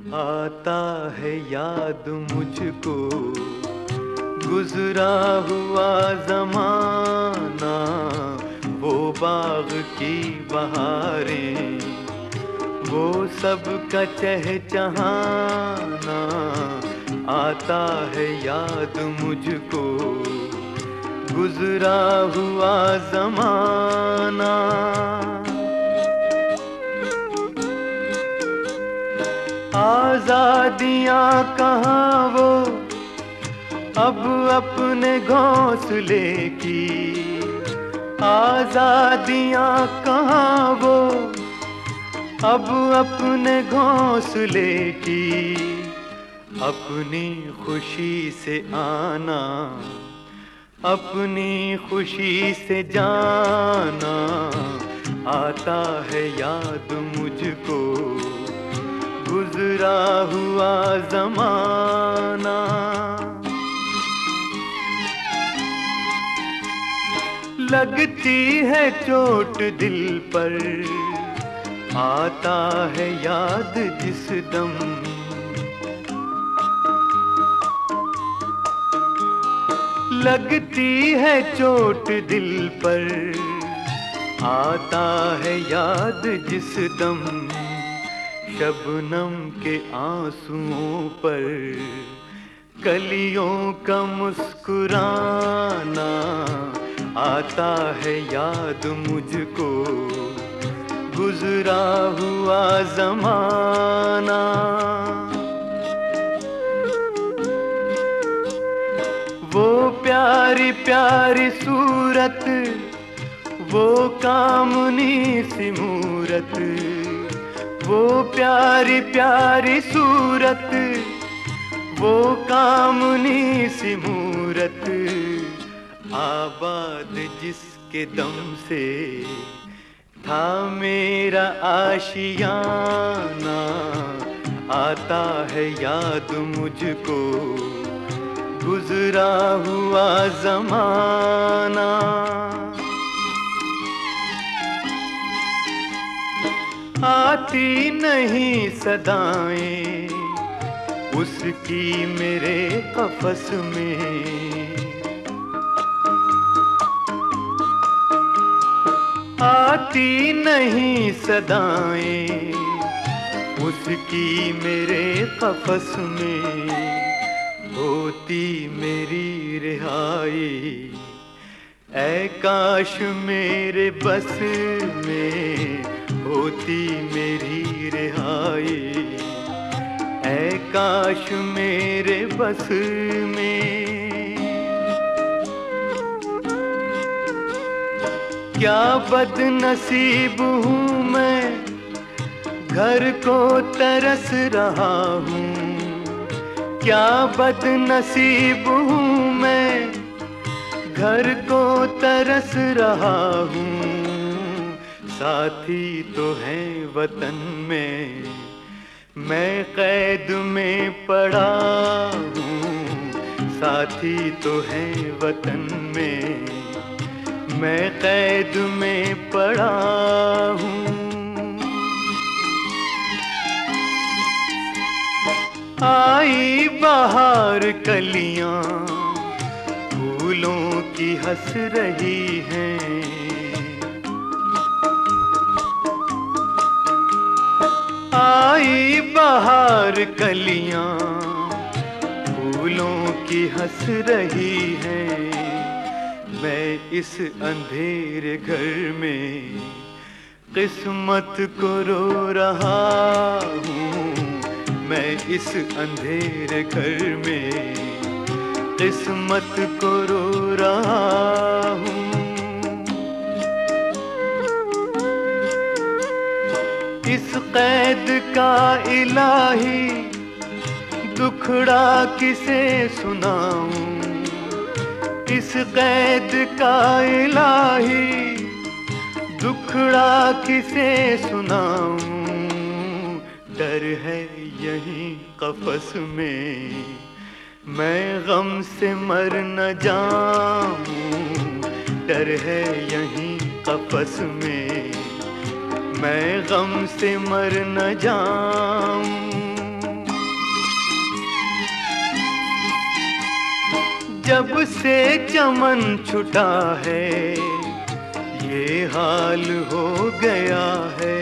आता है याद मुझको गुजरा हुआ जमाना, वो बाग की बहारें, वो सब का चहचहाना। आता है याद मुझको गुजरा हुआ जमाना। आजादियाँ कहाँ वो अब अपने घोंसले की, आजादियाँ कहाँ वो अब अपने घोंसले की। अपनी खुशी से आना, अपनी खुशी से जाना। आता है याद मुझको गुजरा हुआ जमाना। लगती है चोट दिल पर, आता है याद जिस दम। लगती है चोट दिल पर, आता है याद जिस दम। शबनम के आंसुओं पर कलियों का मुस्कुराना। आता है याद मुझको गुजरा हुआ जमाना। वो प्यारी प्यारी सूरत, वो कामनी सी मूरत, वो प्यारी प्यारी सूरत, वो कामनी सी मूरत। आबाद जिसके दम से था मेरा आशियाना। आता है याद मुझको गुजरा हुआ जमाना। आती नहीं सदाएं उसकी मेरे कफस में, आती नहीं सदाएं उसकी मेरे कफस में। होती मेरी रिहाई ऐ काश मेरे बस में, होती मेरी रिहाई ऐ काश मेरे बस में। क्या बदनसीब हूँ मैं, घर को तरस रहा हूँ। क्या बदनसीब हूँ मैं, घर को तरस रहा हूँ। साथी तो है वतन में, मैं कैद में पड़ा हूँ। साथी तो है वतन में, मैं कैद में पड़ा हूँ। आई बहार कलियां फूलों की हंस रही हैं। आई बहार कलियां फूलों की हंस रही हैं। मैं इस अंधेरे घर में किस्मत को रो रहा हूँ। मैं इस अंधेरे घर में किस्मत को रो रहा हूँ। इस कैद का इलाही दुखड़ा किसे सुनाऊं। इस कैद का इलाही दुखड़ा किसे सुनाऊं। डर है यहीं कफस में मैं गम से मर न जाऊं। डर है यहीं कफस में मैं गम से मर न जाऊं। जब से चमन छुटा है ये हाल हो गया है।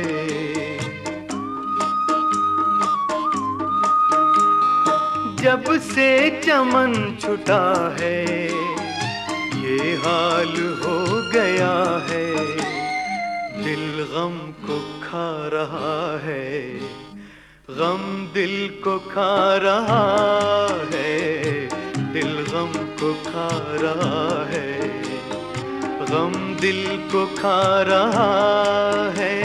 जब से चमन छुटा है ये हाल हो गया है। दिल गम को खा रहा है, गम दिल को खा रहा है। दिल गम को खा रहा है, गम दिल को खा रहा है।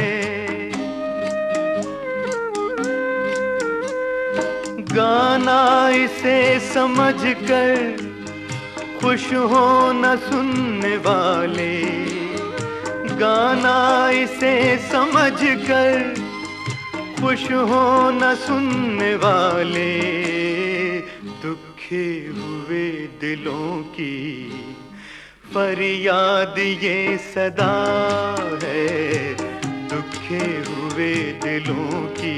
गाना इसे समझ कर खुश हो न सुनने वाले, गाना इसे समझ कर खुश हो न सुनने वाले। दुखे हुए दिलों की फरियाद ये सदा है। दुखे हुए दिलों की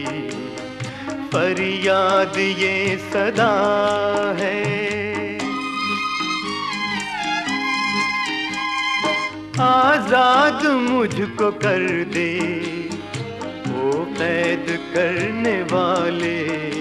फरियाद ये सदा है। आजाद मुझको कर दे वो कैद करने वाले।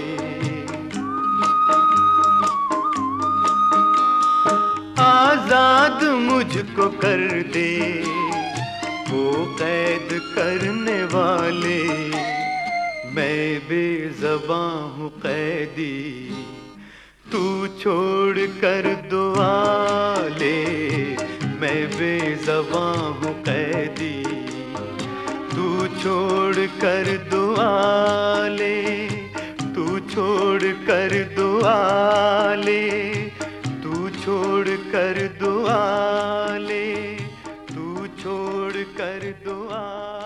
आजाद मुझको कर दे वो कैद करने वाले। मैं बेज़बां हूँ कैदी, तू छोड़ कर दुआ ले। मैं बेज़बां हूँ कैदी, तू छोड़ कर दुआ ले। तू छोड़ कर दुआ ले, तू छोड़ कर दुआ ले, तू छोड़ कर दुआ